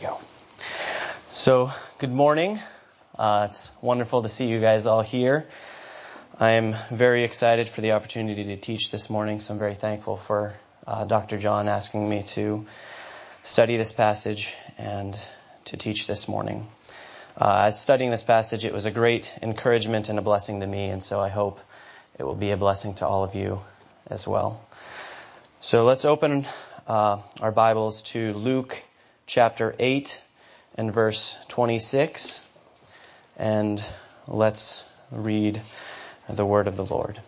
go. So, good morning. It's wonderful to see you guys all here. I'm very excited for the opportunity to teach this morning, so I'm very thankful for Dr. John asking me to study this passage and to teach this morning. As studying this passage, it was a great encouragement and a blessing to me, and so I hope it will be a blessing to all of you as well. So let's open our Bibles to Luke chapter 8 and verse 26, and let's read the word of the Lord.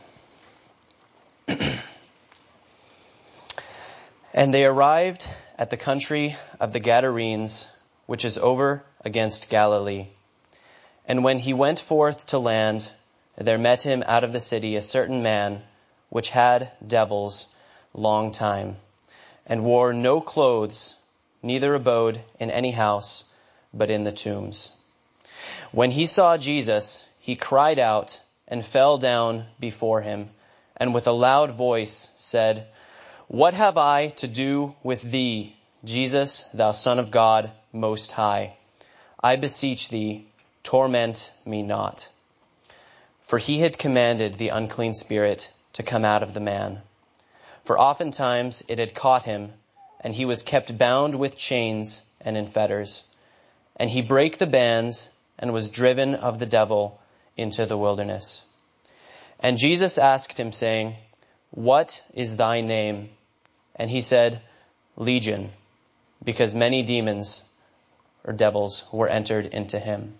And they arrived at the country of the Gadarenes, which is over against Galilee. And when he went forth to land, there met him out of the city a certain man which had devils long time, and wore no clothes, neither abode in any house, but in the tombs. When he saw Jesus, he cried out and fell down before him, and with a loud voice said, What have I to do with thee, Jesus, thou Son of God Most High? I beseech thee, torment me not. For he had commanded the unclean spirit to come out of the man. For oftentimes it had caught him, and he was kept bound with chains and in fetters. And he brake the bands and was driven of the devil into the wilderness. And Jesus asked him, saying, What is thy name? And he said, Legion, because many demons or devils were entered into him.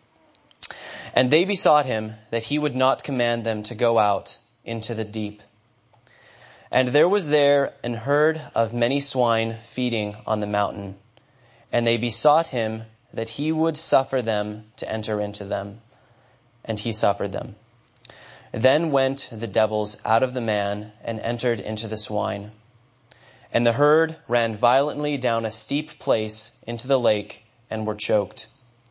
And they besought him that he would not command them to go out into the deep. And there was there an herd of many swine feeding on the mountain. And they besought him that he would suffer them to enter into them. And he suffered them. Then went the devils out of the man and entered into the swine. And the herd ran violently down a steep place into the lake and were choked.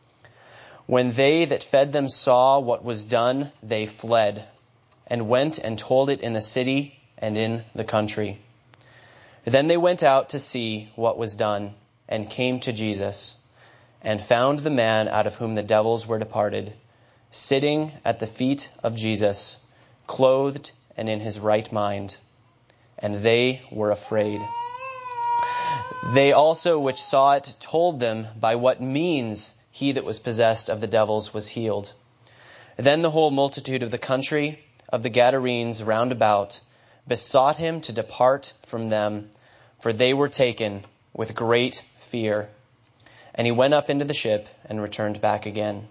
When they that fed them saw what was done, they fled, and went and told it in the city and in the country. Then they went out to see what was done, and came to Jesus, and found the man out of whom the devils were departed, sitting at the feet of Jesus, clothed and in his right mind. And they were afraid. They also which saw it told them by what means he that was possessed of the devils was healed. Then the whole multitude of the country of the Gadarenes round about besought him to depart from them, for they were taken with great fear. And he went up into the ship and returned back again.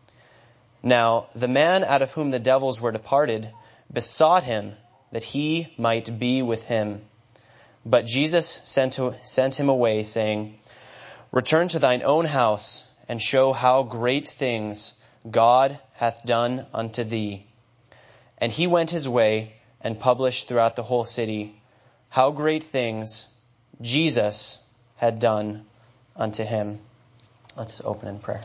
Now the man out of whom the devils were departed besought him that he might be with him. But Jesus sent him away, saying, Return to thine own house, and show how great things God hath done unto thee. And he went his way, and published throughout the whole city how great things Jesus had done unto him. Let's open in prayer.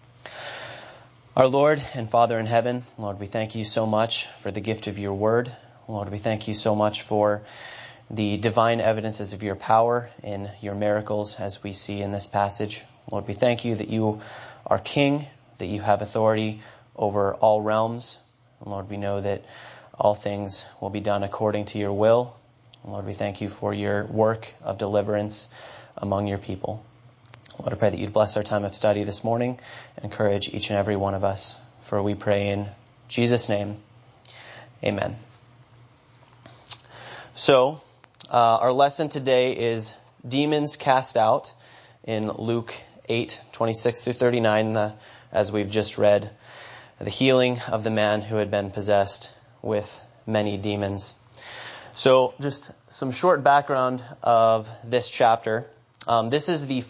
Our Lord and Father in heaven, Lord, we thank you so much for the gift of your word. Lord, we thank you so much for the divine evidences of your power in your miracles as we see in this passage. Lord, we thank you that you are King, that you have authority over all realms. And Lord, we know that all things will be done according to your will. Lord, we thank you for your work of deliverance among your people. Lord, I pray that you'd bless our time of study this morning and encourage each and every one of us. For we pray in Jesus' name. Amen. So, our lesson today is Demons Cast Out in Luke 8:26 through 39, as we've just read, the healing of the man who had been possessed with many demons. So just some short background of this chapter. This is the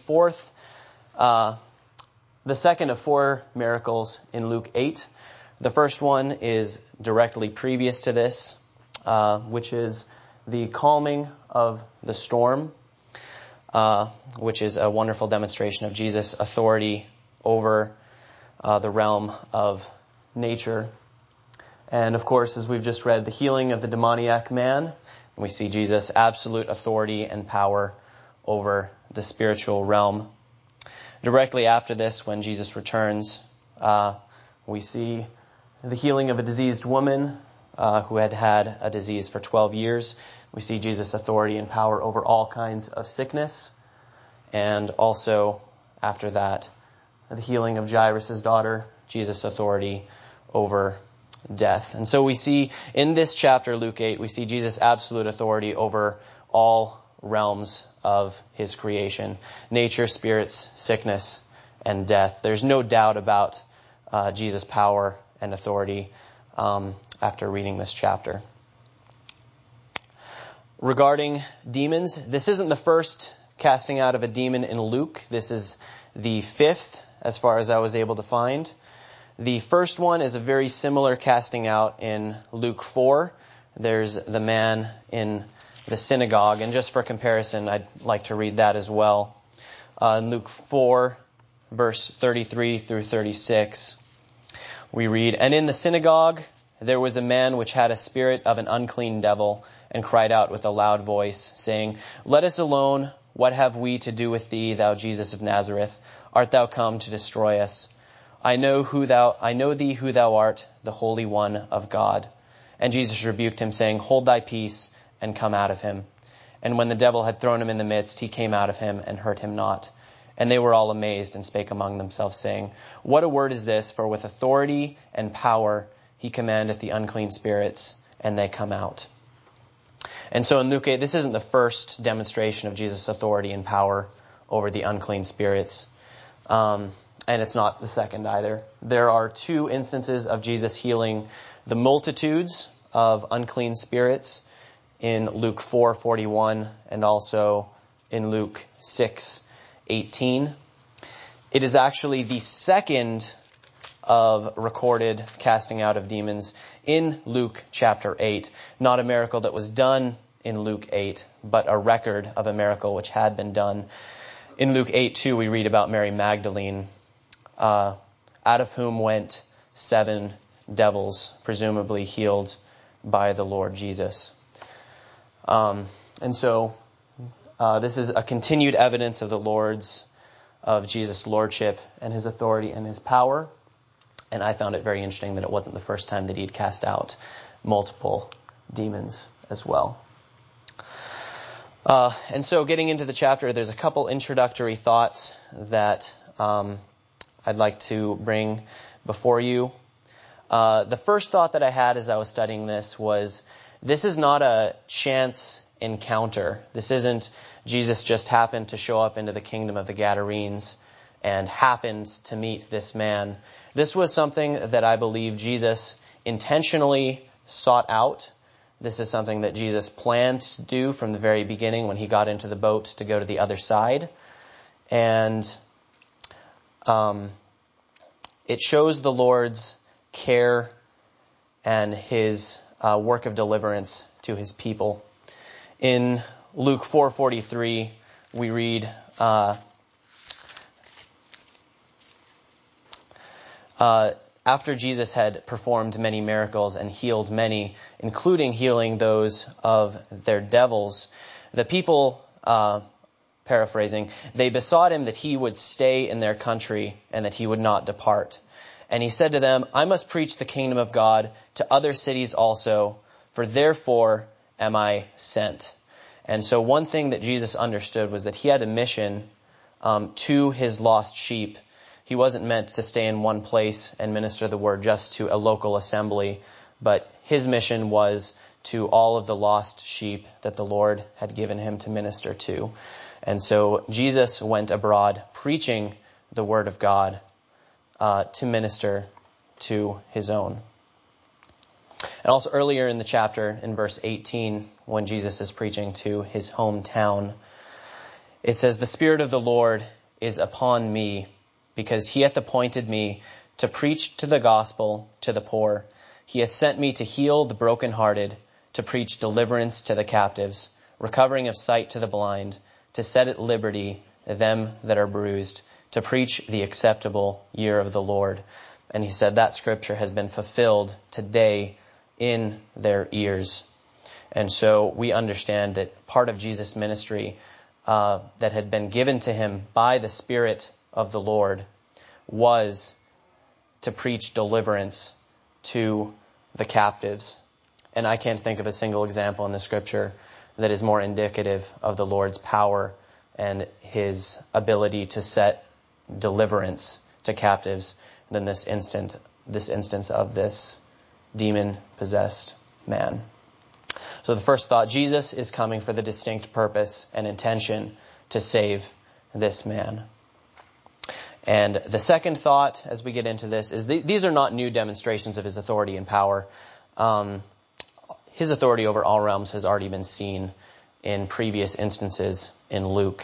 second of four miracles in Luke 8. The first one is directly previous to this, which is the calming of the storm, which is a wonderful demonstration of Jesus' authority over the realm of nature. And of course, as we've just read, the healing of the demoniac man, we see Jesus' absolute authority and power over the spiritual realm. Directly after this, when Jesus returns, we see the healing of a diseased woman who had had a disease for 12 years. We see Jesus' authority and power over all kinds of sickness. And also, after that, the healing of Jairus' daughter, Jesus' authority over death. And so we see in this chapter, Luke 8, we see Jesus' absolute authority over all realms of his creation: nature, spirits, sickness, and death. There's no doubt about Jesus' power and authority after reading this chapter. Regarding demons, this isn't the first casting out of a demon in Luke. This is the fifth, as far as I was able to find. The first one is a very similar casting out in Luke 4. There's the man in the synagogue. And just for comparison, I'd like to read that as well. In Luke 4, verse 33 through 36, we read, "And in the synagogue there was a man which had a spirit of an unclean devil, and cried out with a loud voice, saying, Let us alone. What have we to do with thee, thou Jesus of Nazareth? Art thou come to destroy us? I know thee who thou art, the Holy One of God. And Jesus rebuked him, saying, Hold thy peace, and come out of him. And when the devil had thrown him in the midst, he came out of him, and hurt him not. And they were all amazed, and spake among themselves, saying, What a word is this? For with authority and power he commandeth the unclean spirits, and they come out." And so in Luke 8, this isn't the first demonstration of Jesus' authority and power over the unclean spirits. And it's not the second either. There are two instances of Jesus healing the multitudes of unclean spirits in Luke 4:41 and also in Luke 6:18. It is actually the second of recorded casting out of demons in Luke chapter 8. Not a miracle that was done in Luke 8, but a record of a miracle which had been done. In Luke 8:2, we read about Mary Magdalene, out of whom went 7 devils, presumably healed by the Lord Jesus. And so this is a continued evidence of Jesus' lordship and his authority and his power. And I found it very interesting that it wasn't the first time that he'd cast out multiple demons as well. And so getting into the chapter, there's a couple introductory thoughts that I'd like to bring before you. The first thought that I had as I was studying this was, this is not a chance encounter. This isn't Jesus just happened to show up into the kingdom of the Gadarenes and happened to meet this man. This was something that I believe Jesus intentionally sought out. This is something that Jesus planned to do from the very beginning when he got into the boat to go to the other side. And it shows the Lord's care and his work of deliverance to his people. In Luke 4:43, we read, after Jesus had performed many miracles and healed many, including healing those of their devils, the people, paraphrasing, they besought him that he would stay in their country and that he would not depart. And he said to them, I must preach the kingdom of God to other cities also, for therefore am I sent. And so one thing that Jesus understood was that he had a mission to his lost sheep. He wasn't meant to stay in one place and minister the word just to a local assembly, but his mission was to all of the lost sheep that the Lord had given him to minister to. And so Jesus went abroad preaching the word of God to minister to his own. And also earlier in the chapter, in verse 18, when Jesus is preaching to his hometown, it says, The Spirit of the Lord is upon me, because he hath appointed me to preach to the gospel to the poor. He hath sent me to heal the brokenhearted, to preach deliverance to the captives, recovering of sight to the blind, to set at liberty them that are bruised, to preach the acceptable year of the Lord. And he said that scripture has been fulfilled today in their ears. And so we understand that part of Jesus' ministry that had been given to him by the Spirit of the Lord was to preach deliverance to the captives. And I can't think of a single example in the scripture that is more indicative of the Lord's power and his ability to set deliverance to captives than this instance of this demon-possessed man. So the first thought, Jesus is coming for the distinct purpose and intention to save this man. And the second thought, as we get into this, is these are not new demonstrations of his authority and power. His authority over all realms has already been seen in previous instances in Luke.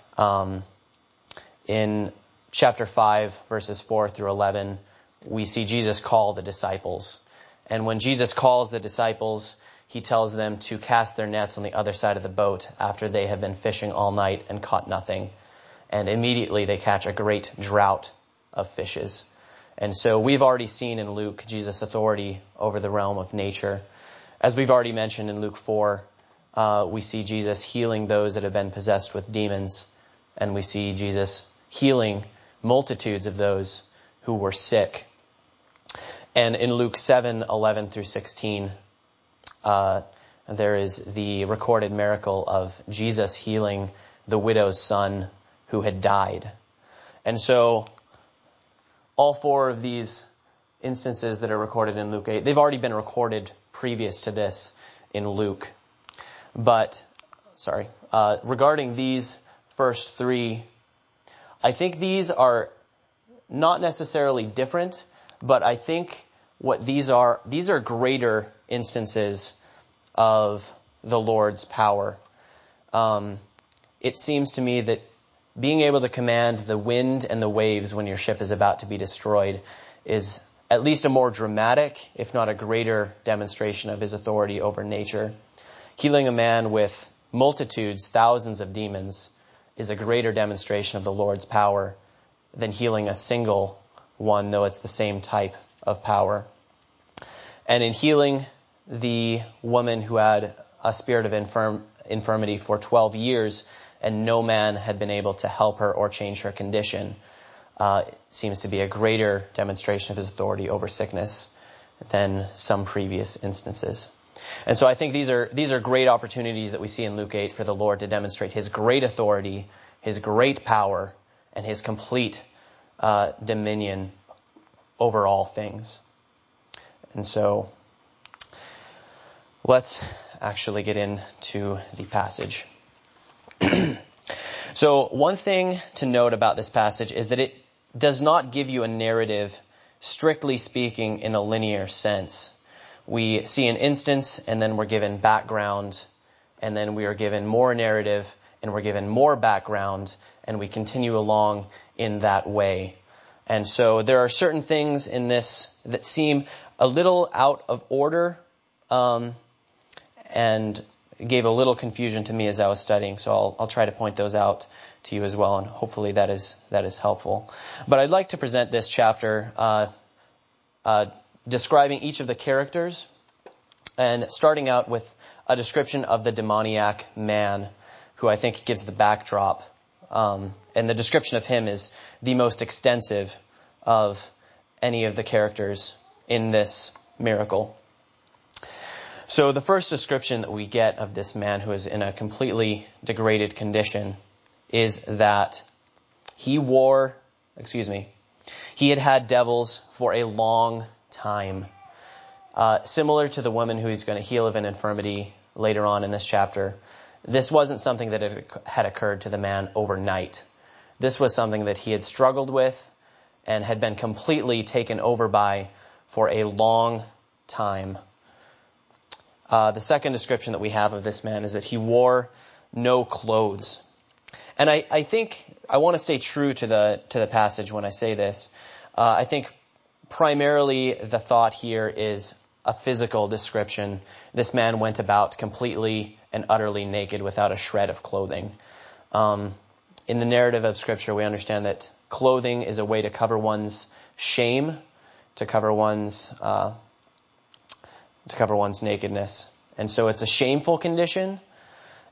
In chapter 5, verses 4 through 11, we see Jesus call the disciples. And when Jesus calls the disciples, he tells them to cast their nets on the other side of the boat after they have been fishing all night and caught nothing. And immediately they catch a great drought of fishes. And so we've already seen in Luke Jesus' authority over the realm of nature. As we've already mentioned in Luke 4, we see Jesus healing those that have been possessed with demons. And we see Jesus healing multitudes of those who were sick. And in Luke 7:11 through 16, there is the recorded miracle of Jesus healing the widow's son who had died. And so all four of these instances that are recorded in Luke 8, they've already been recorded previous to this in Luke. But, regarding these first three, I think these are not necessarily different, but I think what these are greater instances of the Lord's power. It seems to me that being able to command the wind and the waves when your ship is about to be destroyed is at least a more dramatic, if not a greater demonstration of his authority over nature. Healing a man with multitudes, thousands of demons, is a greater demonstration of the Lord's power than healing a single one, though it's the same type of power. And in healing the woman who had a spirit of infirmity for 12 years, and no man had been able to help her or change her condition, seems to be a greater demonstration of his authority over sickness than some previous instances. And so I think these are great opportunities that we see in Luke 8 for the Lord to demonstrate his great authority, his great power, and his complete dominion over all things. And so let's actually get into the passage. So one thing to note about this passage is that it does not give you a narrative, strictly speaking, in a linear sense. We see an instance, and then we're given background, and then we are given more narrative, and we're given more background, and we continue along in that way. And so there are certain things in this that seem a little out of order, and gave a little confusion to me as I was studying. So I'll try to point those out to you as well, and hopefully that is helpful. But I'd like to present this chapter describing each of the characters, and starting out with a description of the demoniac man, who I think gives the backdrop. And the description of him is the most extensive of any of the characters in this miracle. So the first description that we get of this man who is in a completely degraded condition is that he had devils for a long time. Similar to the woman who he's going to heal of an infirmity later on in this chapter, this wasn't something that had occurred to the man overnight. This was something that he had struggled with and had been completely taken over by for a long time. The second description that we have of this man is that he wore no clothes. And I think I want to stay true to the passage when I say this. I think primarily the thought here is a physical description. This man went about completely and utterly naked without a shred of clothing. In the narrative of Scripture, we understand that clothing is a way to cover one's shame, to cover one's nakedness. And so it's a shameful condition,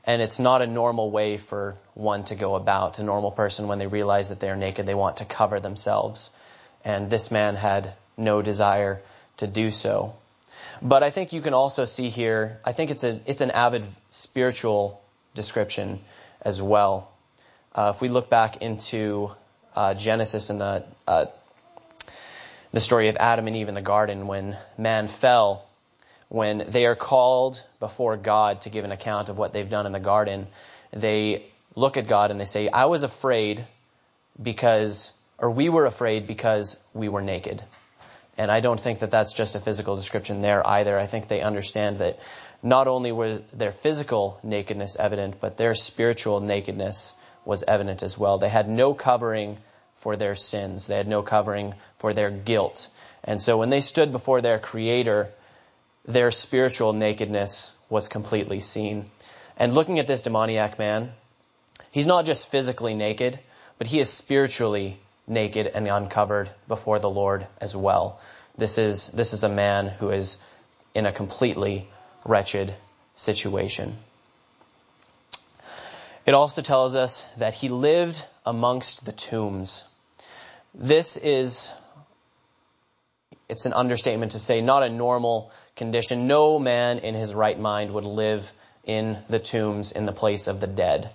And it's not a normal way for one to go about. A normal person, when they realize that they are naked, they want to cover themselves. And this man had no desire to do so. But I think you can also see here, I think it's an avid spiritual description as well. If we look back into Genesis and the story of Adam and Eve in the garden, when man fell, when they are called before God to give an account of what they've done in the garden, they look at God and they say, we were afraid because we were naked. And I don't think that that's just a physical description there either. I think they understand that not only was their physical nakedness evident, but their spiritual nakedness was evident as well. They had no covering for their sins. They had no covering for their guilt. And so when they stood before their Creator, their spiritual nakedness was completely seen. And looking at this demoniac man, he's not just physically naked, but he is spiritually naked and uncovered before the Lord as well. This is a man who is in a completely wretched situation. It also tells us that he lived amongst the tombs. It's an understatement to say not a normal condition. No man in his right mind would live in the tombs in the place of the dead.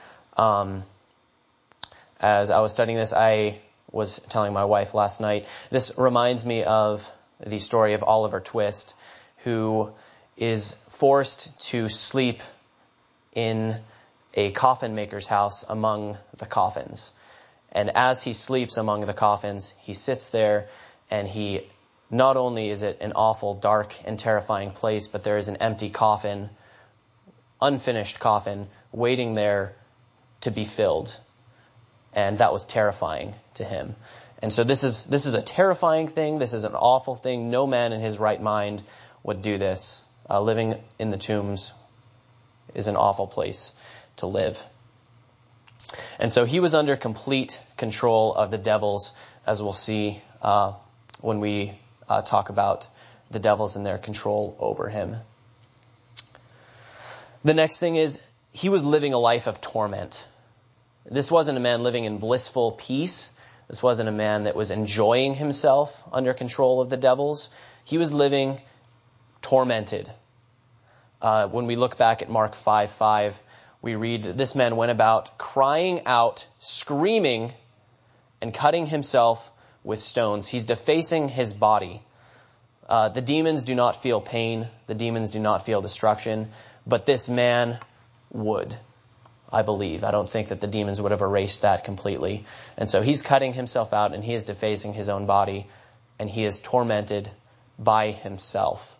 As I was studying this, I was telling my wife last night, this reminds me of the story of Oliver Twist, who is forced to sleep in a coffin maker's house among the coffins. And as he sleeps among the coffins, he sits there, and not only is it an awful, dark, and terrifying place, but there is an empty coffin, unfinished coffin, waiting there to be filled. And that was terrifying to him. And so this is a terrifying thing. This is an awful thing. No man in his right mind would do this. Living in the tombs is an awful place to live. And so he was under complete control of the devils, as we'll see when we talk about the devils and their control over him. The next thing is, he was living a life of torment. This wasn't a man living in blissful peace. This wasn't a man that was enjoying himself under control of the devils. He was living tormented. When we look back at Mark 5:5, we read that this man went about crying out, screaming, and cutting himself with stones. He's defacing his body. The demons do not feel pain. The demons do not feel destruction. But this man would, I believe. I don't think that the demons would have erased that completely. And so he's cutting himself out, and he is defacing his own body, and he is tormented by himself.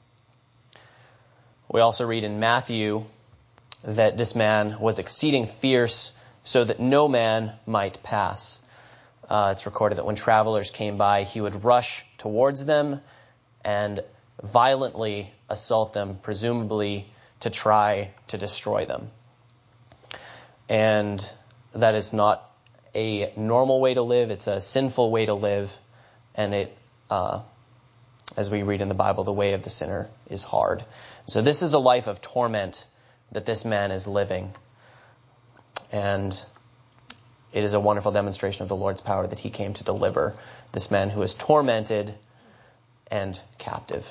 We also read in Matthew that this man was exceeding fierce, so that no man might pass. It's recorded that when travelers came by, he would rush towards them and violently assault them, presumably to try to destroy them. And that is not a normal way to live. It's a sinful way to live. And as we read in the Bible, the way of the sinner is hard. So this is a life of torment that this man is living. And it is a wonderful demonstration of the Lord's power that he came to deliver this man who is tormented and captive.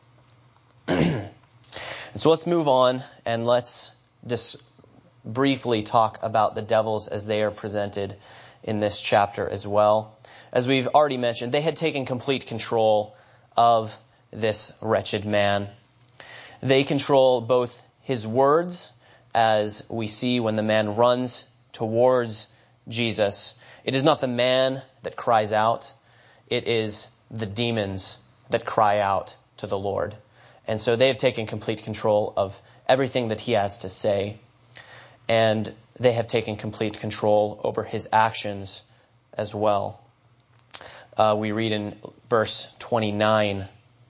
And so let's move on, and let's just briefly talk about the devils as they are presented in this chapter as well. As we've already mentioned, they had taken complete control of this wretched man. They control both his words, as we see when the man runs towards Jesus. It is not the man that cries out. It is the demons that cry out to the Lord. And so they have taken complete control of everything that he has to say. And they have taken complete control over his actions as well. We read in verse 29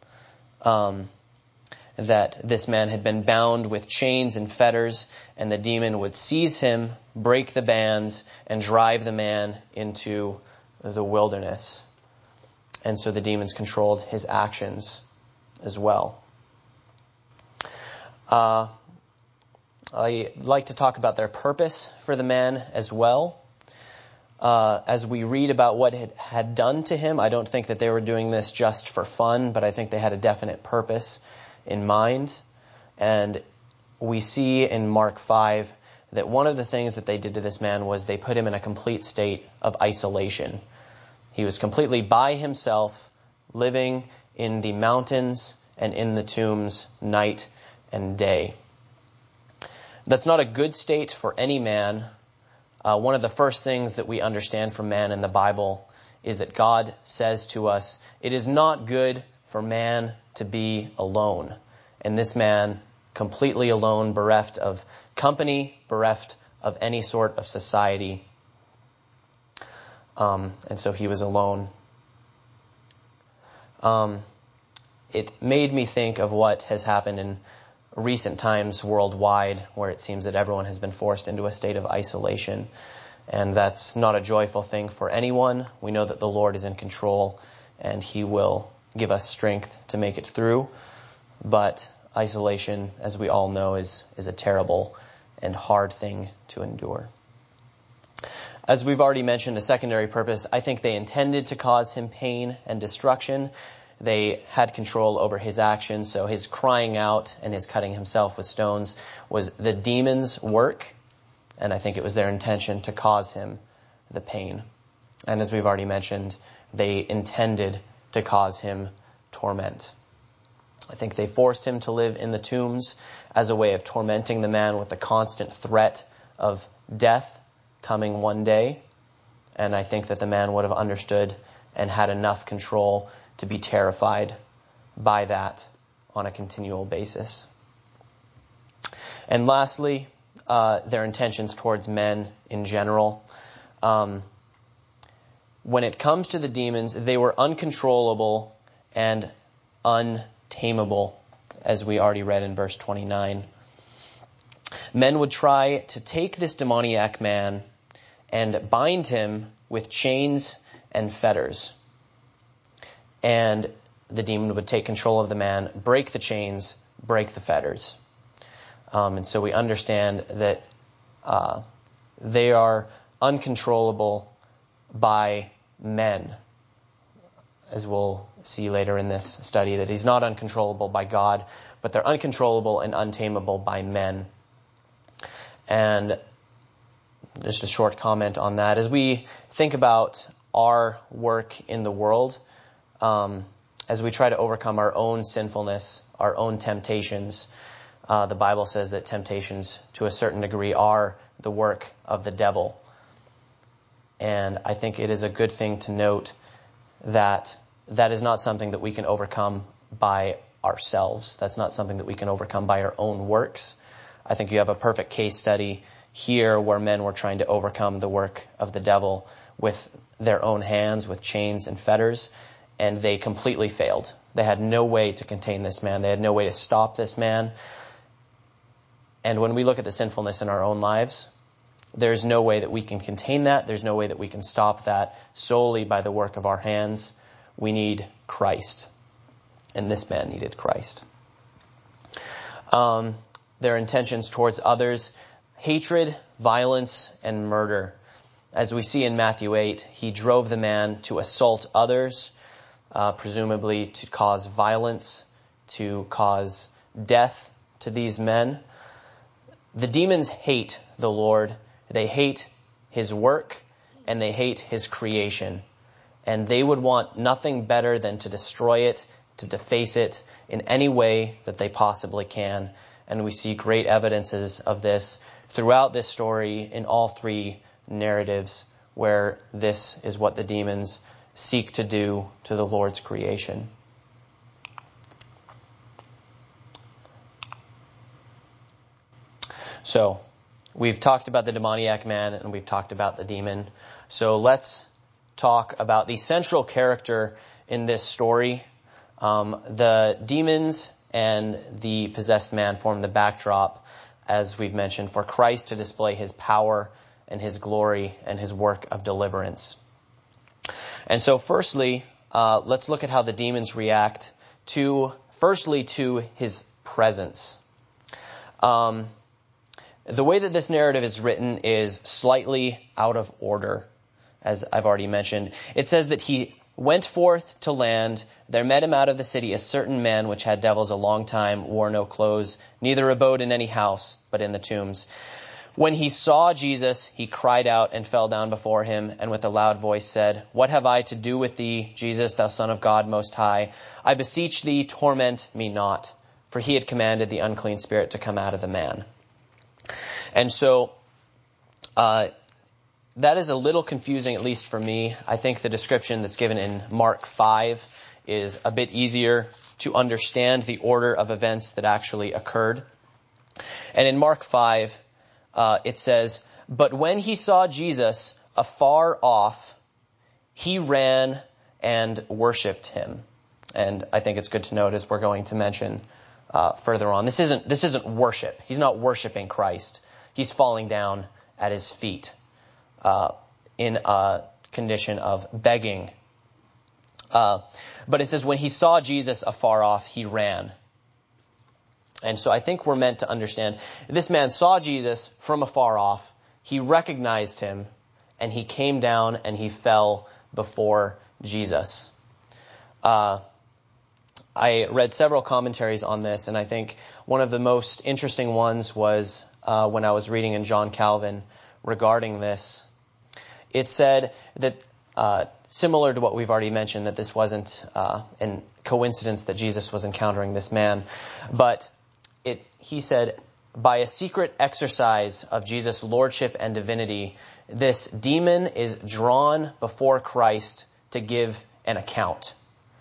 that this man had been bound with chains and fetters, and the demon would seize him, break the bands, and drive the man into the wilderness. And so the demons controlled his actions as well. I like to talk about their purpose for the man as well. As we read about what it had done to him, I don't think that they were doing this just for fun, but I think they had a definite purpose in mind. And we see in Mark 5 that one of the things that they did to this man was they put him in a complete state of isolation. He was completely by himself, living in the mountains and in the tombs night and day. That's not a good state for any man. One of the first things that we understand from man in the Bible is that God says to us, it is not good for man to be alone. And this man, completely alone, bereft of company, bereft of any sort of society. And so he was alone. It made me think of what has happened in recent times worldwide, where it seems that everyone has been forced into a state of isolation. And that's not a joyful thing for anyone. We know that the Lord is in control and he will give us strength to make it through. But isolation, as we all know, is a terrible and hard thing to endure. As we've already mentioned, a secondary purpose, I think they intended to cause him pain and destruction. They had control over his actions, so his crying out and his cutting himself with stones was the demons' work, and I think it was their intention to cause him the pain. And as we've already mentioned, they intended to cause him torment. I think they forced him to live in the tombs as a way of tormenting the man with the constant threat of death coming one day. And I think that the man would have understood and had enough control to be terrified by that on a continual basis. And lastly, their intentions towards men in general. When it comes to the demons, they were uncontrollable and untamable, as we already read in verse 29. Men would try to take this demoniac man and bind him with chains and fetters. And the demon would take control of the man, break the chains, break the fetters. And so we understand that they are uncontrollable by men, as we'll see later in this study, that he's not uncontrollable by God, but they're uncontrollable and untamable by men. And just a short comment on that. As we think about our work in the world, as we try to overcome our own sinfulness, our own temptations, the Bible says that temptations to a certain degree are the work of the devil. And I think it is a good thing to note that that is not something that we can overcome by ourselves. That's not something that we can overcome by our own works. I think you have a perfect case study here where men were trying to overcome the work of the devil with their own hands, with chains and fetters, and they completely failed. They had no way to contain this man. They had no way to stop this man. And when we look at the sinfulness in our own lives, there's no way that we can contain that. There's no way that we can stop that solely by the work of our hands. We need Christ. And this man needed Christ. Their intentions towards others, hatred, violence, and murder. As we see in Matthew 8, he drove the man to assault others, presumably to cause violence, to cause death to these men. The demons hate the Lord. They hate his work, and they hate his creation. And they would want nothing better than to destroy it, to deface it in any way that they possibly can. And we see great evidences of this throughout this story in all three narratives, where this is what the demons seek to do to the Lord's creation. So, we've talked about the demoniac man and we've talked about the demon. So let's talk about the central character in this story. The demons and the possessed man form the backdrop, as we've mentioned, for Christ to display his power and his glory and his work of deliverance. And so firstly, let's look at how the demons react to his presence. the way that this narrative is written is slightly out of order, as I've already mentioned. It says that he went forth to land. There met him out of the city a certain man which had devils a long time, wore no clothes, neither abode in any house, but in the tombs. When he saw Jesus, he cried out and fell down before him, and with a loud voice said, What have I to do with thee, Jesus, thou Son of God Most High? I beseech thee, torment me not. For he had commanded the unclean spirit to come out of the man. And so, that is a little confusing, at least for me. I think the description that's given in Mark 5 is a bit easier to understand the order of events that actually occurred. And in Mark 5, it says, But when he saw Jesus afar off, he ran and worshipped him. And I think it's good to note, as we're going to mention further on, this isn't worship. He's not worshiping Christ. He's falling down at his feet in a condition of begging. But it says, when he saw Jesus afar off, he ran. And so I think we're meant to understand, this man saw Jesus from afar off, he recognized him, and he came down and he fell before Jesus. I read several commentaries on this, and I think one of the most interesting ones was when I was reading in John Calvin regarding this. It said that, similar to what we've already mentioned, that this wasn't a coincidence that Jesus was encountering this man, but he said, by a secret exercise of Jesus' lordship and divinity, this demon is drawn before Christ to give an account.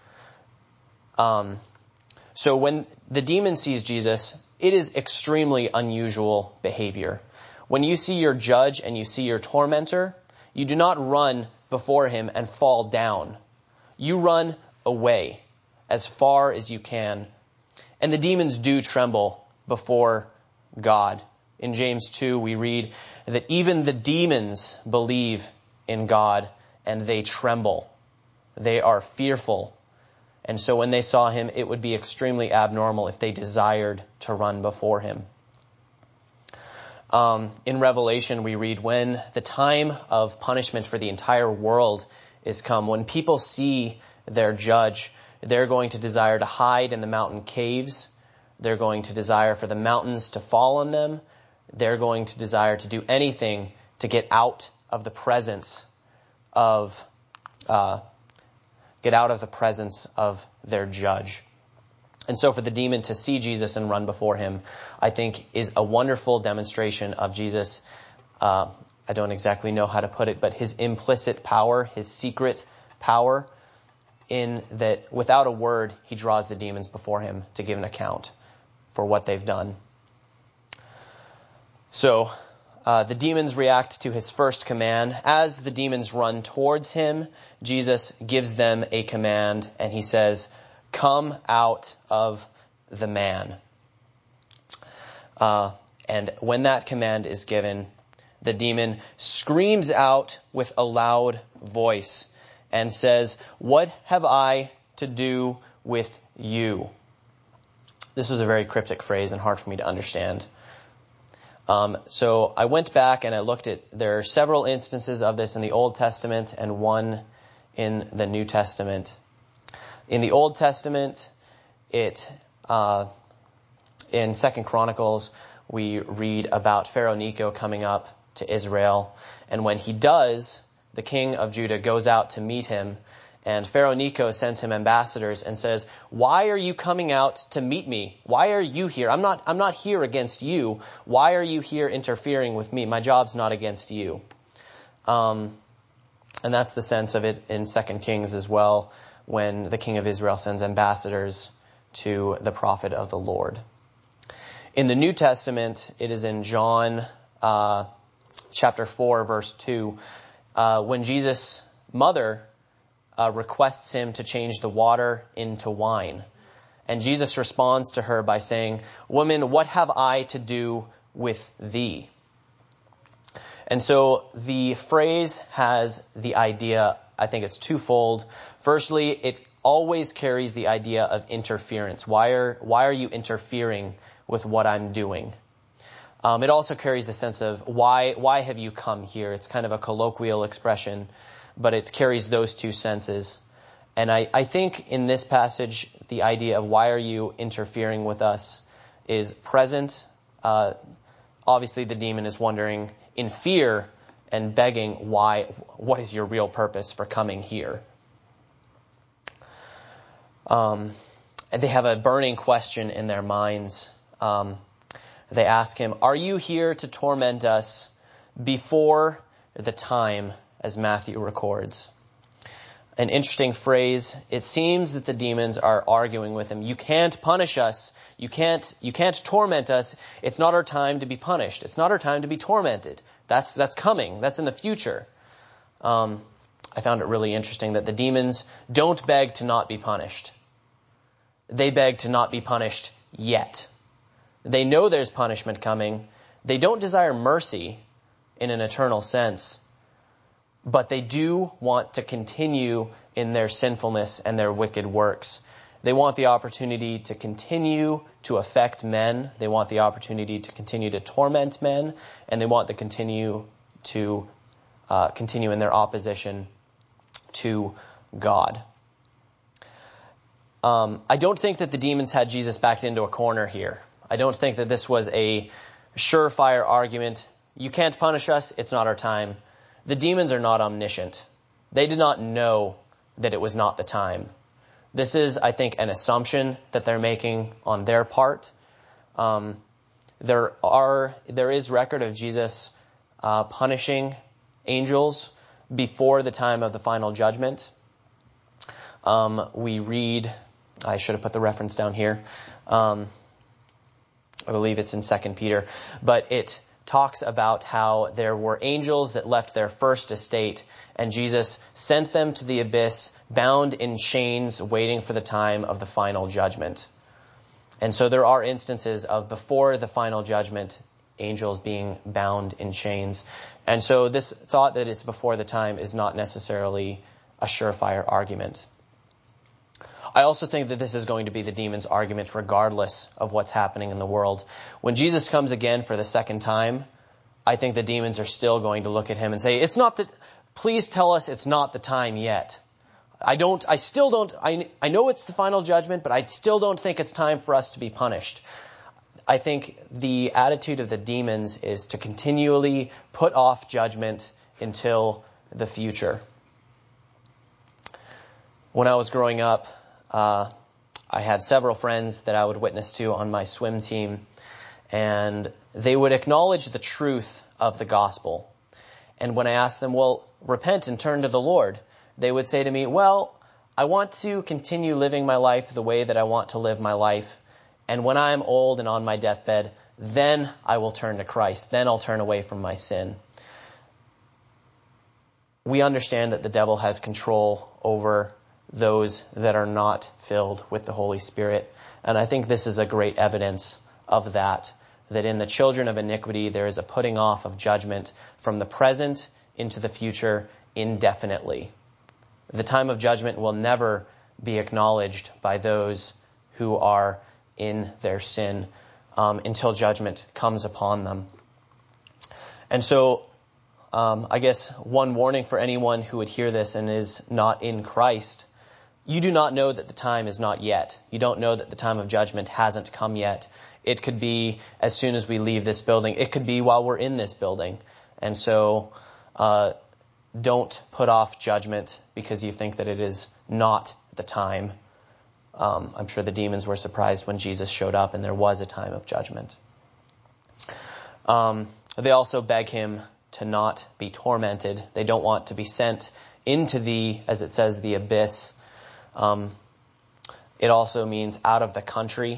So when the demon sees Jesus, it is extremely unusual behavior. When you see your judge and you see your tormentor, you do not run before him and fall down. You run away as far as you can. And the demons do tremble before God. In James 2, we read that even the demons believe in God and they tremble. They are fearful. And so when they saw him, it would be extremely abnormal if they desired to run before him. In Revelation, we read, when the time of punishment for the entire world is come, when people see their judge, they're going to desire to hide in the mountain caves. They're going to desire for the mountains to fall on them. They're going to desire to do anything to get out of the presence of their judge. And so for the demon to see Jesus and run before him, I think is a wonderful demonstration of Jesus. I don't exactly know how to put it, but his implicit power, his secret power, in that without a word, he draws the demons before him to give an account for what they've done. So the demons react to his first command. As the demons run towards him, Jesus gives them a command, and he says, "Come out of the man." And when that command is given, the demon screams out with a loud voice and says, "What have I to do with you?" This was a very cryptic phrase and hard for me to understand. So I went back and I looked at, there are several instances of this in the Old Testament and one in the New Testament. In the Old Testament, in 2 Chronicles, we read about Pharaoh Necho coming up to Israel. And when he does, the king of Judah goes out to meet him. And Pharaoh Necho sends him ambassadors and says, "Why are you coming out to meet me? Why are you here? I'm not here against you. Why are you here interfering with me? My job's not against you." And that's the sense of it in 2 Kings as well, when the king of Israel sends ambassadors to the prophet of the Lord. In the New Testament, it is in John chapter 4, verse 2, when Jesus' mother requests him to change the water into wine. And Jesus responds to her by saying, "Woman, what have I to do with thee?" And so the phrase has the idea, I think it's twofold. Firstly, it always carries the idea of interference. Why are you interfering with what I'm doing? It also carries the sense of why have you come here? It's kind of a colloquial expression, but it carries those two senses. And I think in this passage, the idea of why are you interfering with us is present. Obviously, the demon is wondering in fear and begging, what is your real purpose for coming here? And they have a burning question in their minds. They ask him, are you here to torment us before the time, as Matthew records? An interesting phrase. It seems that the demons are arguing with him. You can't punish us. You can't torment us. It's not our time to be punished. It's not our time to be tormented. That's coming. That's in the future. I found it really interesting that the demons don't beg to not be punished. They beg to not be punished yet. They know there's punishment coming. They don't desire mercy in an eternal sense. But they do want to continue in their sinfulness and their wicked works. They want the opportunity to continue to affect men. They want the opportunity to continue to torment men. And they want to continue in their opposition to God. I don't think that the demons had Jesus backed into a corner here. I don't think that this was a surefire argument. You can't punish us. It's not our time. The demons are not omniscient. They did not know that it was not the time. This is, I think, an assumption that they're making on their part. There is record of Jesus punishing angels before the time of the final judgment. We read, I should have put the reference down here. I believe it's in 2 Peter, but it talks about how there were angels that left their first estate, and Jesus sent them to the abyss, bound in chains, waiting for the time of the final judgment. And so there are instances of before the final judgment, angels being bound in chains. And so this thought that it's before the time is not necessarily a surefire argument. I also think that this is going to be the demon's argument regardless of what's happening in the world. When Jesus comes again for the second time, I think the demons are still going to look at him and say, please tell us it's not the time yet. I know it's the final judgment, but I still don't think it's time for us to be punished. I think the attitude of the demons is to continually put off judgment until the future. When I was growing up, I had several friends that I would witness to on my swim team, and they would acknowledge the truth of the gospel. And when I asked them, well, repent and turn to the Lord, they would say to me, well, I want to continue living my life the way that I want to live my life. And when I'm old and on my deathbed, then I will turn to Christ. Then I'll turn away from my sin. We understand that the devil has control over those that are not filled with the Holy Spirit. And I think this is a great evidence of that in the children of iniquity, there is a putting off of judgment from the present into the future indefinitely. The time of judgment will never be acknowledged by those who are in their sin until judgment comes upon them. And so I guess one warning for anyone who would hear this and is not in Christ: you do not know that the time is not yet. You don't know that the time of judgment hasn't come yet. It could be as soon as we leave this building. It could be while we're in this building. And so don't put off judgment because you think that it is not the time. I'm sure the demons were surprised when Jesus showed up and there was a time of judgment. They also beg him to not be tormented. They don't want to be sent into as it says, the abyss. It also means out of the country.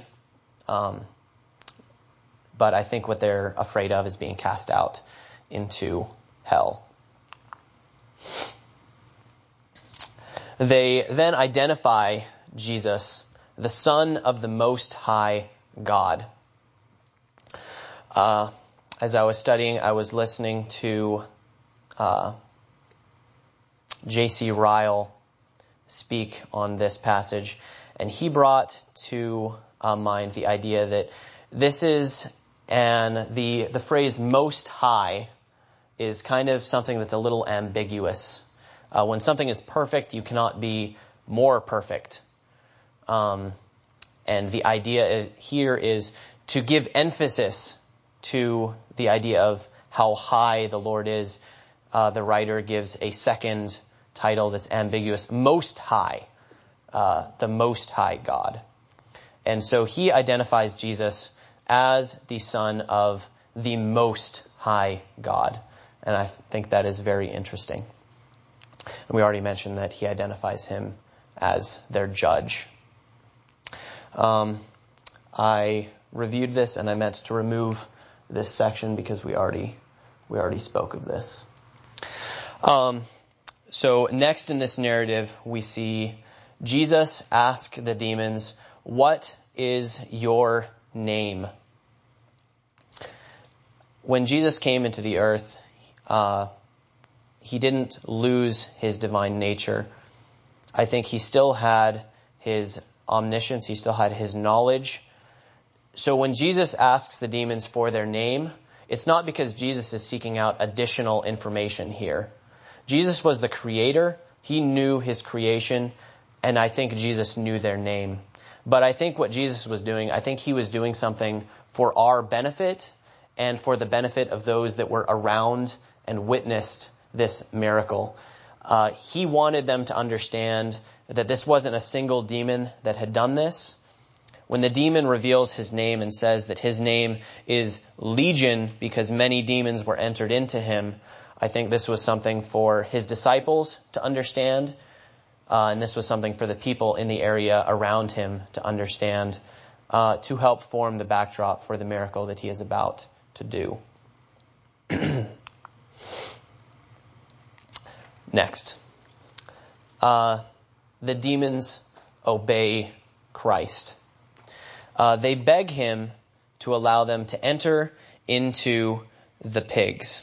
But I think what they're afraid of is being cast out into hell. They then identify Jesus, the Son of the Most High God. As I was studying, I was listening to J.C. Ryle speak on this passage, and he brought to mind the idea that this is And the phrase most high is kind of something that's a little ambiguous. When something is perfect, you cannot be more perfect. And the idea here is to give emphasis to the idea of how high the Lord is. The writer gives a second title that's ambiguous, Most High, the Most High God. And so he identifies Jesus as the Son of the Most High God. And I think that is very interesting. And we already mentioned that he identifies him as their judge. I reviewed this and I meant to remove this section because we already spoke of this. So next in this narrative, we see Jesus ask the demons, "What is your name?" When Jesus came into the earth, he didn't lose his divine nature. I think he still had his omniscience. He still had his knowledge. So when Jesus asks the demons for their name, it's not because Jesus is seeking out additional information here. Jesus was the creator. He knew his creation, and I think Jesus knew their name. But I think what Jesus was doing, I think he was doing something for our benefit and for the benefit of those that were around and witnessed this miracle. He wanted them to understand that this wasn't a single demon that had done this. When the demon reveals his name and says that his name is Legion because many demons were entered into him, I think this was something for his disciples to understand, and this was something for the people in the area around him to understand, to help form the backdrop for the miracle that he is about to do. Next, the demons obey Christ. They beg him to allow them to enter into the pigs.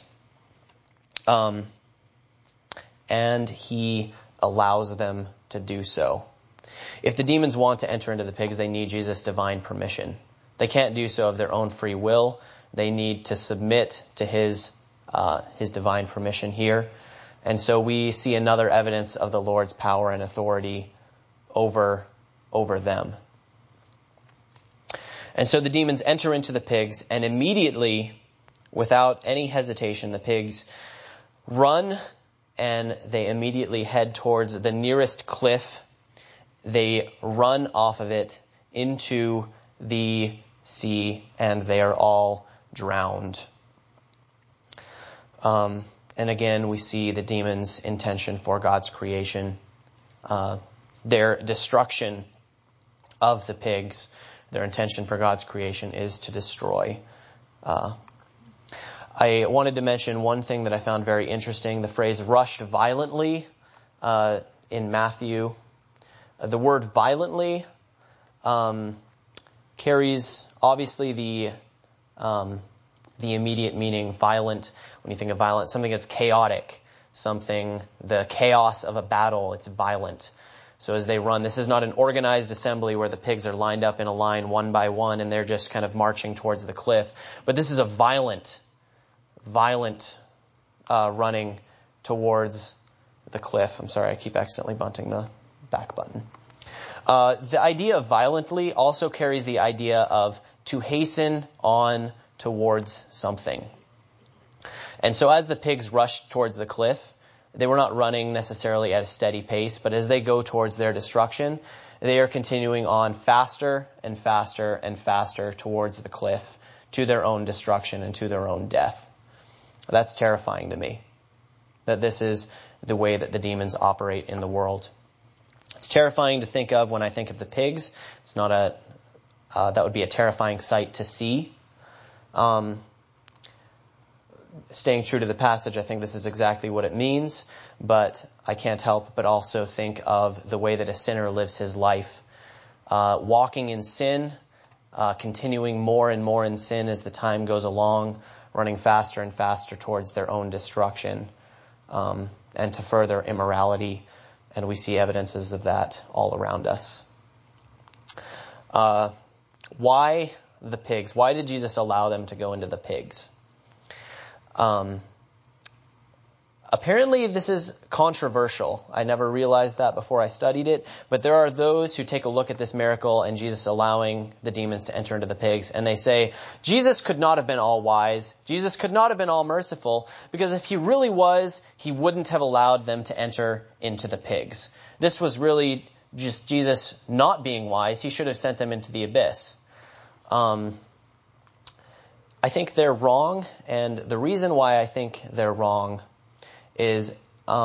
And he allows them to do so. If the demons want to enter into the pigs, they need Jesus' divine permission. They can't do so of their own free will. They need to submit to his divine permission here. And so we see another evidence of the Lord's power and authority over them. And so the demons enter into the pigs, and immediately, without any hesitation, the pigs run and they immediately head towards the nearest cliff. They run off of it into the sea, and they are all drowned. And again, we see the demons' intention for God's creation, their destruction of the pigs. Their intention for God's creation is to destroy. I wanted to mention one thing that I found very interesting, the phrase rushed violently in Matthew. The word violently carries obviously the immediate meaning violent. When you think of violent, something that's chaotic, the chaos of a battle, it's violent. So as they run, this is not an organized assembly where the pigs are lined up in a line one by one and they're just kind of marching towards the cliff. But this is a violent running towards the cliff. I'm sorry, I keep accidentally bunting the back button. The idea of violently also carries the idea of to hasten on towards something. And so as the pigs rushed towards the cliff, they were not running necessarily at a steady pace, but as they go towards their destruction, they are continuing on faster and faster and faster towards the cliff, to their own destruction and to their own death. That's terrifying to me, that this is the way that the demons operate in the world. It's terrifying to think of when I think of the pigs. It's not that would be a terrifying sight to see. Staying true to the passage, I think this is exactly what it means, but I can't help but also think of the way that a sinner lives his life. Walking in sin, continuing more and more in sin as the time goes along, running faster and faster towards their own destruction, and to further immorality. And we see evidences of that all around us. Why the pigs? Why did Jesus allow them to go into the pigs? Apparently this is controversial. I never realized that before I studied it, but there are those who take a look at this miracle and Jesus allowing the demons to enter into the pigs, and they say, Jesus could not have been all wise. Jesus could not have been all merciful, because if he really was, he wouldn't have allowed them to enter into the pigs. This was really just Jesus not being wise. He should have sent them into the abyss. I think they're wrong, and the reason why I think they're wrong is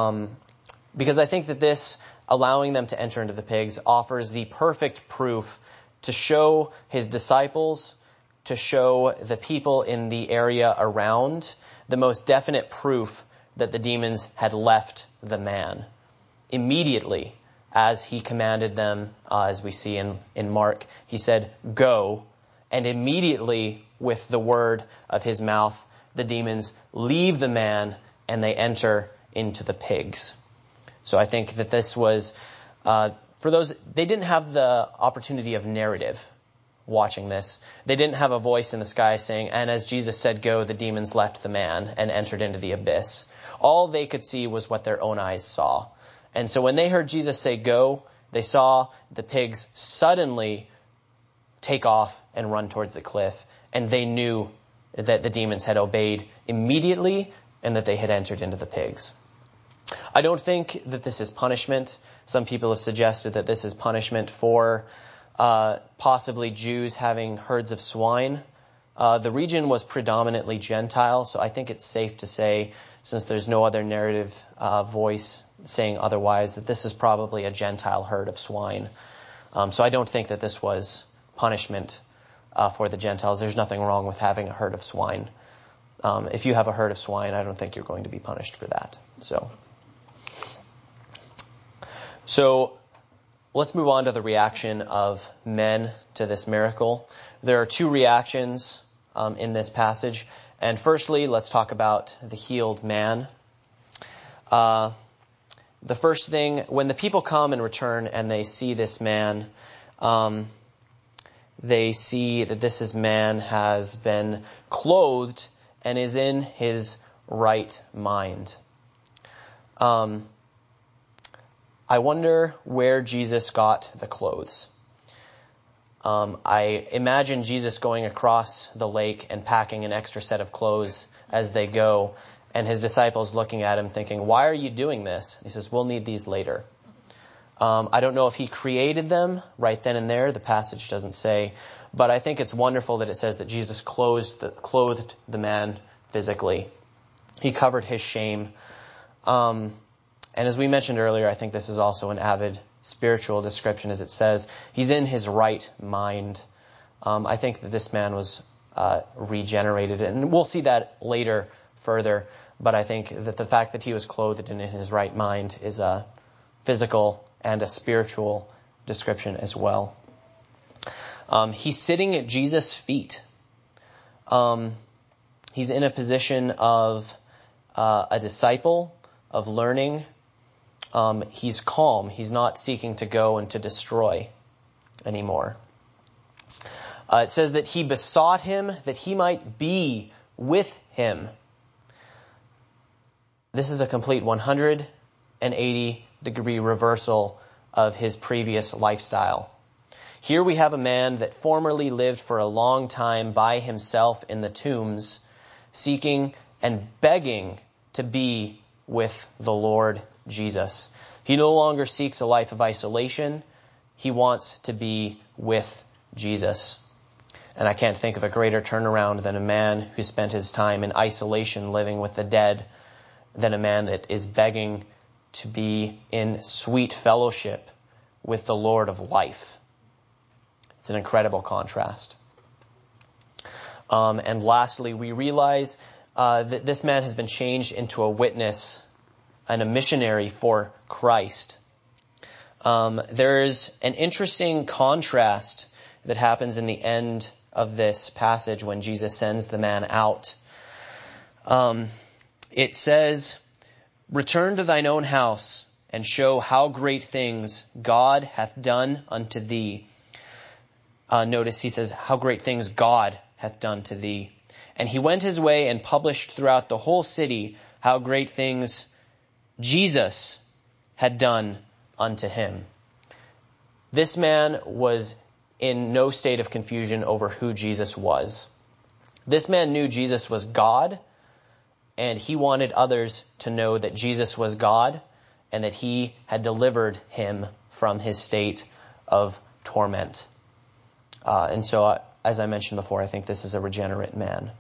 because I think that this allowing them to enter into the pigs offers the perfect proof to show his disciples, to show the people in the area around, the most definite proof that the demons had left the man. Immediately, as he commanded them, as we see in Mark, he said, "Go," and immediately with the word of his mouth, the demons leave the man and they enter into the pigs. So I think that this was, for those, they didn't have the opportunity of narrative watching this. They didn't have a voice in the sky saying, "And as Jesus said, go," the demons left the man and entered into the abyss. All they could see was what their own eyes saw. And so when they heard Jesus say, "Go," they saw the pigs suddenly take off and run towards the cliff. And they knew that the demons had obeyed immediately and that they had entered into the pigs. I don't think that this is punishment. Some people have suggested that this is punishment for possibly Jews having herds of swine. The region was predominantly Gentile, so I think it's safe to say, since there's no other narrative voice saying otherwise, that this is probably a Gentile herd of swine. So I don't think that this was punishment for the Gentiles. There's nothing wrong with having a herd of swine. If you have a herd of swine, I don't think you're going to be punished for that. So let's move on to the reaction of men to this miracle. There are two reactions in this passage. And firstly, let's talk about the healed man. The first thing, when the people come and return and they see this man, they see that this man has been clothed and is in his right mind. I wonder where Jesus got the clothes. I imagine Jesus going across the lake and packing an extra set of clothes as they go, and his disciples looking at him thinking, "Why are you doing this?" He says, "We'll need these later." I don't know if he created them right then and there. The passage doesn't say. But I think it's wonderful that it says that Jesus clothed the man physically. He covered his shame. And as we mentioned earlier, I think this is also an avid spiritual description, as it says, he's in his right mind. I think that this man was regenerated, and we'll see that later further. But I think that the fact that he was clothed and in his right mind is a physical and a spiritual description as well. He's sitting at Jesus' feet. He's in a position of a disciple, of learning. He's calm. He's not seeking to go and to destroy anymore. It says that he besought him that he might be with him. This is a complete 180-degree reversal of his previous lifestyle. Here we have a man that formerly lived for a long time by himself in the tombs, seeking and begging to be with the Lord Jesus. He no longer seeks a life of isolation. He wants to be with Jesus. And I can't think of a greater turnaround than a man who spent his time in isolation living with the dead than a man that is begging to be in sweet fellowship with the Lord of life. It's an incredible contrast. And lastly, we realize that this man has been changed into a witness and a missionary for Christ. There's an interesting contrast that happens in the end of this passage when Jesus sends the man out. It says, "Return to thine own house and show how great things God hath done unto thee." notice he says, how great things God hath done to thee. And he went his way and published throughout the whole city how great things Jesus had done unto him. This man was in no state of confusion over who Jesus was. This man knew Jesus was God, and he wanted others to know that Jesus was God and that he had delivered him from his state of torment. And so, as I mentioned before, I think this is a regenerate man.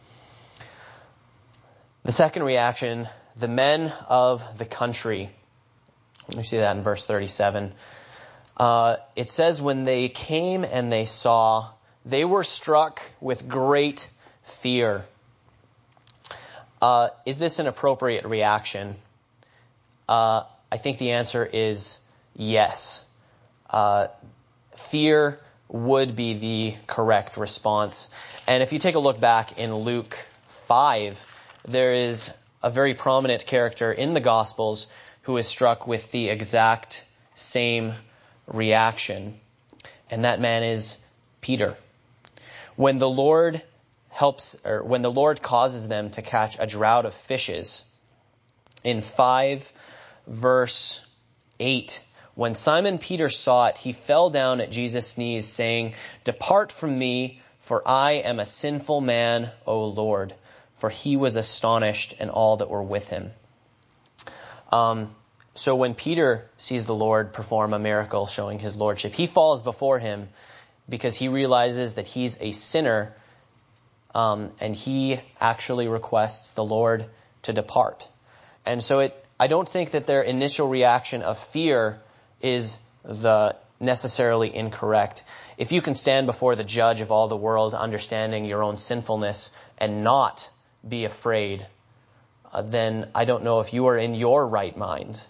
The second reaction, the men of the country. We see that in verse 37. It says, when they came and they saw, they were struck with great fear. Is this an appropriate reaction? I think the answer is yes. Fear would be the correct response. And if you take a look back in Luke 5, there is a very prominent character in the Gospels who is struck with the exact same reaction. And that man is Peter. When the Lord causes them to catch a draught of fishes, in 5 verse 8, when Simon Peter saw it, he fell down at Jesus' knees, saying, depart from me, for I am a sinful man, O Lord. For he was astonished, and all that were with him. So when Peter sees the Lord perform a miracle showing his lordship, he falls before him because he realizes that he's a sinner, and he actually requests the Lord to depart. And so I don't think that their initial reaction of fear is the necessarily incorrect. If you can stand before the judge of all the world, understanding your own sinfulness and not be afraid, then I don't know if you are in your right mind.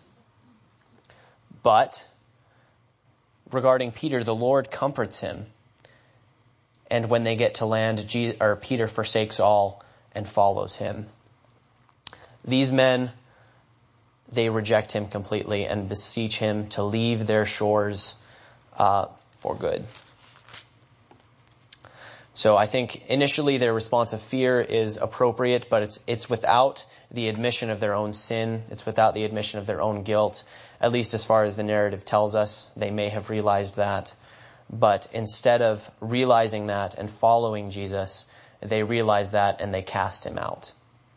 But regarding Peter, the Lord comforts him. And when they get to land, Peter forsakes all and follows him. These men, they reject him completely and beseech him to leave their shores for good. So I think initially their response of fear is appropriate, but it's without the admission of their own sin. It's without the admission of their own guilt, at least as far as the narrative tells us. They may have realized that. But instead of realizing that and following Jesus, they realize that and they cast him out.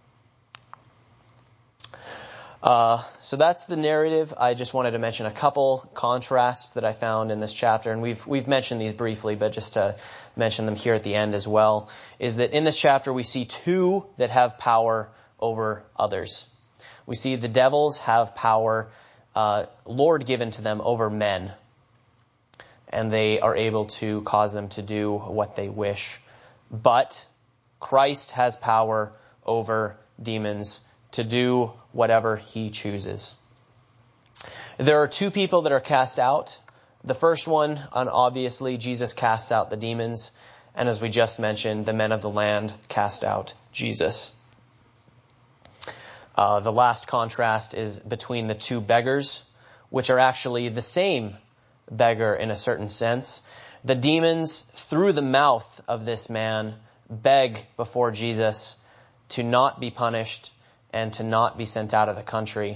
So that's the narrative. I just wanted to mention a couple contrasts that I found in this chapter, and we've mentioned these briefly, but just to mention them here at the end as well, is that in this chapter we see two that have power over others. We see the devils have power, Lord given to them, over men, and they are able to cause them to do what they wish. But Christ has power over demons to do whatever he chooses. There are two people that are cast out. The first one, obviously, Jesus casts out the demons. And as we just mentioned, the men of the land cast out Jesus. The last contrast is between the two beggars, which are actually the same beggar in a certain sense. The demons, through the mouth of this man, beg before Jesus to not be punished and to not be sent out of the country.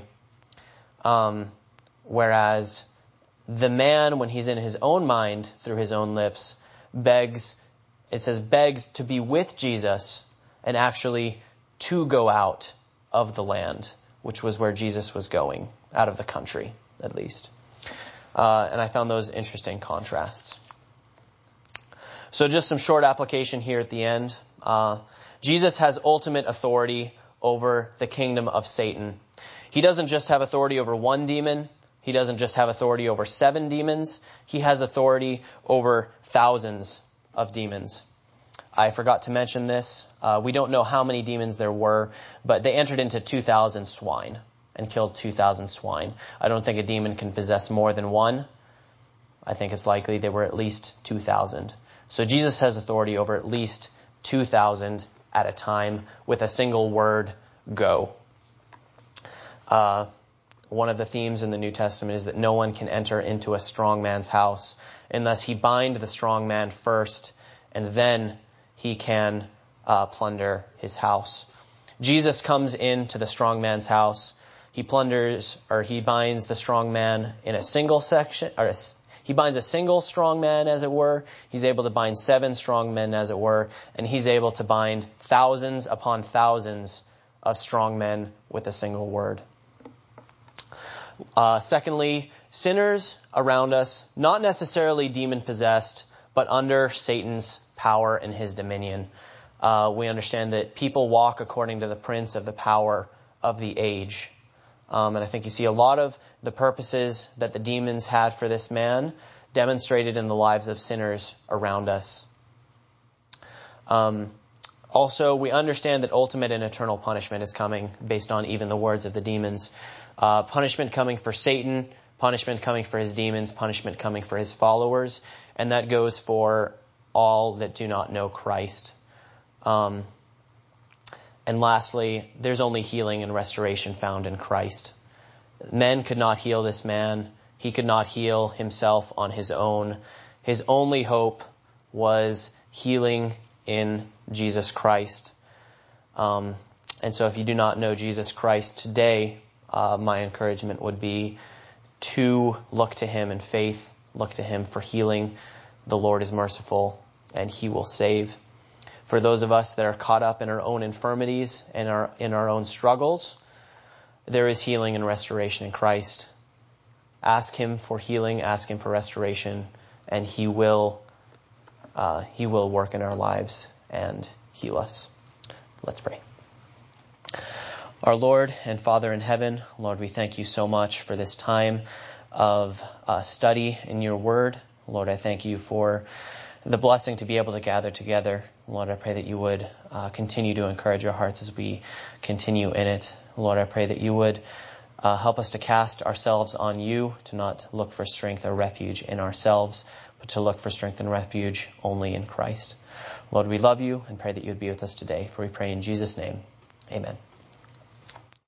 Whereas the man, when he's in his own mind, through his own lips, begs to be with Jesus and actually to go out of the land, which was where Jesus was going, out of the country, at least. And I found those interesting contrasts. So just some short application here at the end. Jesus has ultimate authority over the kingdom of Satan. He doesn't just have authority over one demon. He doesn't just have authority over 7 demons. He has authority over thousands of demons. I forgot to mention this. We don't know how many demons there were, but they entered into 2,000 swine and killed 2,000 swine. I don't think a demon can possess more than one. I think it's likely there were at least 2,000. So Jesus has authority over at least 2,000 at a time with a single word, go. one of the themes in the New Testament is that no one can enter into a strong man's house unless he bind the strong man first, and then he can plunder his house. Jesus comes into the strong man's house. He plunders, or he binds the strong man in a single section, or he binds a single strong man, as it were. He's able to bind 7 strong men, as it were, and he's able to bind thousands upon thousands of strong men with a single word. Secondly, sinners around us, not necessarily demon-possessed, but under Satan's power and his dominion. We understand that people walk according to the prince of the power of the age. And I think you see a lot of the purposes that the demons had for this man demonstrated in the lives of sinners around us. Also, we understand that ultimate and eternal punishment is coming based on even the words of the demons. Punishment coming for Satan, punishment coming for his demons, punishment coming for his followers, and that goes for all that do not know Christ. And lastly, there's only healing and restoration found in Christ. Men could not heal this man. He could not heal himself on his own. His only hope was healing in Jesus Christ. And so if you do not know Jesus Christ today, my encouragement would be to look to him in faith, look to him for healing. The Lord is merciful and he will save. For those of us that are caught up in our own infirmities and in our own struggles, there is healing and restoration in Christ. Ask him for healing, ask him for restoration, and he will work in our lives and heal us. Let's pray. Our Lord and Father in heaven, Lord, we thank you so much for this time of study in your word. Lord, I thank you for the blessing to be able to gather together. Lord, I pray that you would continue to encourage our hearts as we continue in it. Lord, I pray that you would help us to cast ourselves on you, to not look for strength or refuge in ourselves, but to look for strength and refuge only in Christ. Lord, we love you and pray that you would be with us today, for we pray in Jesus' name. Amen.